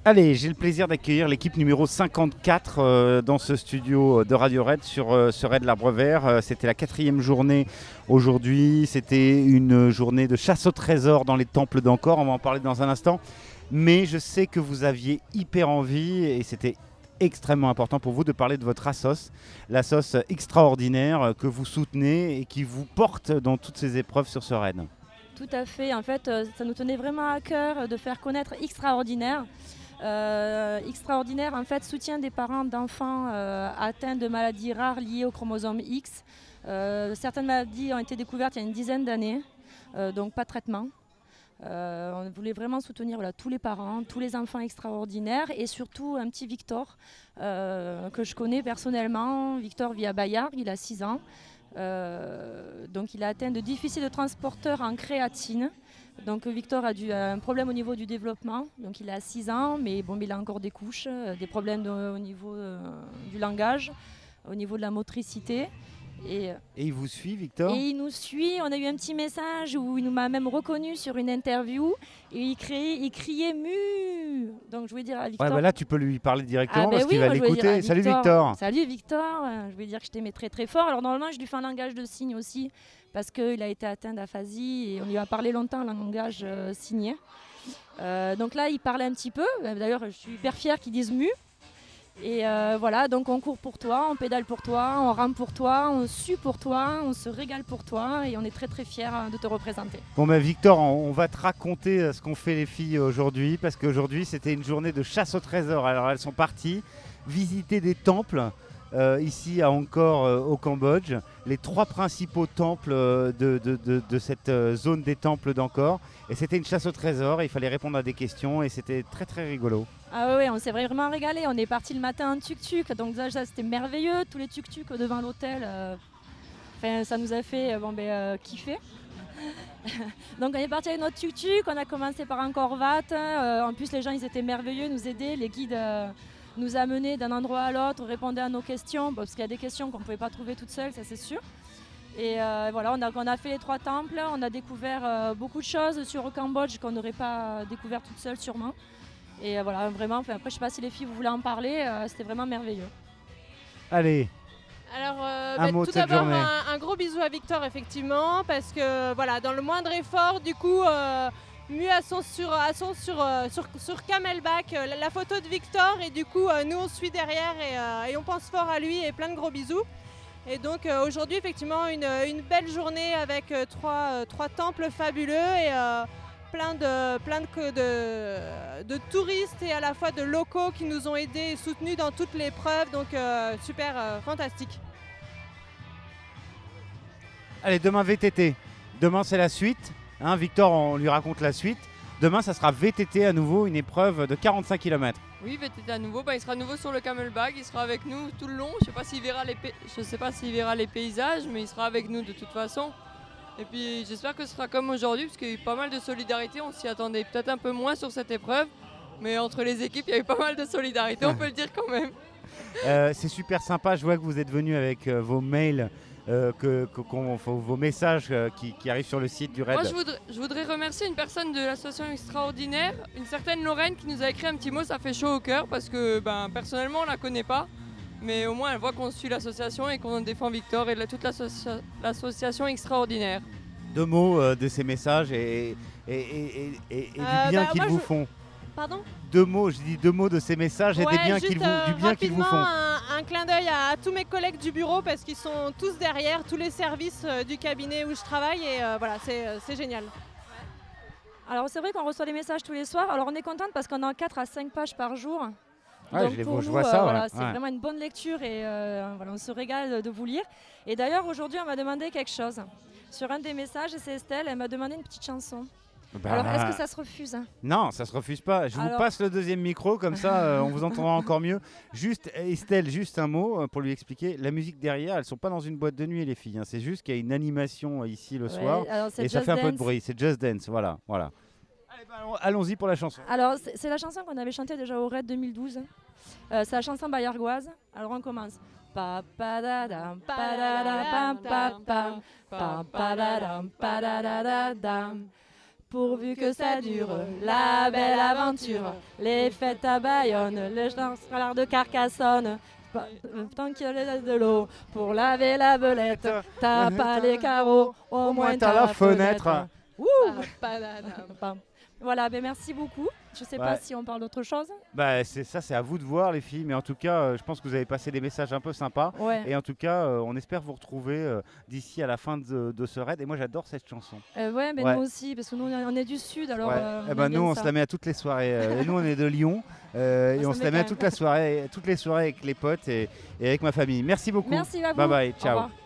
Allez, j'ai le plaisir d'accueillir l'équipe numéro 54 dans ce studio de Radio Red sur ce Raid l'Arbre Vert. C'était la 4e journée aujourd'hui. C'était une journée de chasse au trésor dans les temples d'Angkor. On va en parler dans un instant. Mais je sais que vous aviez hyper envie et c'était extrêmement important pour vous de parler de votre assos, l'assos extraordinaire que vous soutenez et qui vous porte dans toutes ces épreuves sur ce raid. Tout à fait. En fait, ça nous tenait vraiment à cœur de faire connaître Extraordinaire. Extraordinaire, en fait, soutient des parents d'enfants atteints de maladies rares liées au chromosome X. Certaines maladies ont été découvertes il y a une dizaine d'années, donc pas de traitement. On voulait vraiment soutenir tous les parents, tous les enfants extraordinaires et surtout un petit Victor que je connais personnellement. Victor vit à Bayard, il a 6 ans. Donc il a atteint de déficit de transporteur en créatine. Donc Victor a un problème au niveau du développement, donc il a 6 ans, mais bon, il a encore des couches, des problèmes au niveau du langage, au niveau de la motricité. Et il vous suit, Victor ? Et il nous suit, on a eu un petit message où il m'a même reconnu sur une interview et il criait mu. Donc je voulais dire à Victor... Ouais, bah là tu peux lui parler directement parce oui, qu'il va l'écouter. Salut Victor. Salut Victor, je voulais dire que je t'aimais très très fort. Alors normalement je lui fais un langage de signes aussi parce qu'il a été atteint d'aphasie et on lui a parlé longtemps en langage signé. Donc là il parlait un petit peu, d'ailleurs je suis hyper fière qu'il dise mu. Et voilà, donc on court pour toi, on pédale pour toi, on rame pour toi, on sue pour toi, on se régale pour toi et on est très très fiers de te représenter. Bon ben Victor, on va te raconter ce qu'ont fait les filles aujourd'hui parce qu'aujourd'hui c'était une journée de chasse au trésor. Alors elles sont parties visiter des temples ici à Angkor au Cambodge, les 3 principaux temples de cette zone des temples d'Angkor. Et c'était une chasse au trésor, et il fallait répondre à des questions et c'était très très rigolo. Ah oui, on s'est vraiment régalé. On est parti le matin en tuk-tuk, donc ça c'était merveilleux. Tous les tuk-tuk devant l'hôtel, ça nous a fait kiffer. Donc on est parti avec notre tuk-tuk, on a commencé par Angkor Wat. En plus les gens ils étaient merveilleux, nous aidaient, les guides nous amenaient d'un endroit à l'autre, répondaient à nos questions, parce qu'il y a des questions qu'on ne pouvait pas trouver toutes seules, ça c'est sûr. Et voilà, on a fait les 3 temples, on a découvert beaucoup de choses sur le Cambodge qu'on n'aurait pas découvert toute seule sûrement. Et voilà, vraiment, après je sais pas si les filles vous voulez en parler, c'était vraiment merveilleux. Allez. Alors, tout d'abord un gros bisou à Victor effectivement, parce que voilà, dans le moindre effort, du coup, mu à son sur Camelback, la photo de Victor, et du coup nous on suit derrière et on pense fort à lui et plein de gros bisous. Et donc aujourd'hui effectivement une belle journée avec 3 temples fabuleux et plein de touristes et à la fois de locaux qui nous ont aidés et soutenus dans toutes les preuves, donc super fantastique. Allez, demain VTT, demain c'est la suite, hein, Victor on lui raconte la suite. Demain ça sera VTT à nouveau, une épreuve de 45 km. Oui, VTT à nouveau, il sera à nouveau sur le Camelback, il sera avec nous tout le long. Je sais pas s'il verra les paysages, mais il sera avec nous de toute façon. Et puis j'espère que ce sera comme aujourd'hui, parce qu'il y a eu pas mal de solidarité, on s'y attendait peut-être un peu moins sur cette épreuve, mais entre les équipes il y a eu pas mal de solidarité, on peut le dire quand même. C'est super sympa, je vois que vous êtes venus avec vos mails, vos messages qui arrivent sur le site du Raid. Moi je voudrais remercier une personne de l'association Extraordinaire, une certaine Lorraine qui nous a écrit un petit mot, ça fait chaud au cœur parce que personnellement on la connaît pas, mais au moins elle voit qu'on suit l'association et qu'on défend Victor et toute l'association Extraordinaire. 2 mots de ces messages et du bien qu'ils vous font. Pardon ? 2 mots, je dis 2 mots de ces messages et du bien qu'ils vous font. Un clin d'œil à tous mes collègues du bureau parce qu'ils sont tous derrière, tous les services du cabinet où je travaille et voilà, c'est génial. Alors c'est vrai qu'on reçoit des messages tous les soirs, alors on est contente parce qu'on a 4 à 5 pages par jour. Ouais, donc je vois ça. Voilà, c'est vraiment une bonne lecture et voilà, on se régale de vous lire. Et d'ailleurs aujourd'hui on m'a demandé quelque chose. Sur un des messages, c'est Estelle, elle m'a demandé une petite chanson. Alors, est-ce que ça se refuse ? Non, ça se refuse pas. Je vous passe le 2e micro, comme ça on vous entendra encore mieux. Juste, Estelle, juste un mot pour lui expliquer. La musique derrière, elles sont pas dans une boîte de nuit les filles. Hein. C'est juste qu'il y a une animation ici le soir et ça fait un peu de bruit. C'est Just Dance, voilà. Allez, allons-y pour la chanson. Alors, c'est la chanson qu'on avait chantée déjà au Raid 2012. C'est la chanson bayargoise. Alors, on commence. Pa pa da dam pa da da pam pa pam pa pa da dam pa da da da dam. pourvu que ça dure, la belle aventure. Les fêtes à Bayonne, le chancelard de Carcassonne. Tant qu'il y a de l'eau pour laver la belette, t'as pas les carreaux, au moins t'as la fenêtre. Voilà, ben merci beaucoup. Je sais pas si on parle d'autre chose. Bah, c'est à vous de voir les filles, mais en tout cas, je pense que vous avez passé des messages un peu sympas. Ouais. Et en tout cas, on espère vous retrouver d'ici à la fin de ce raid. Et moi, j'adore cette chanson. Ouais, mais nous aussi, parce que nous, on est du Sud, alors. Nous, on se la met à toutes les soirées. Et nous, on est de Lyon, et on se la met à toutes les soirées avec les potes et avec ma famille. Merci beaucoup. Merci à vous. Bye bye, ciao. Au revoir.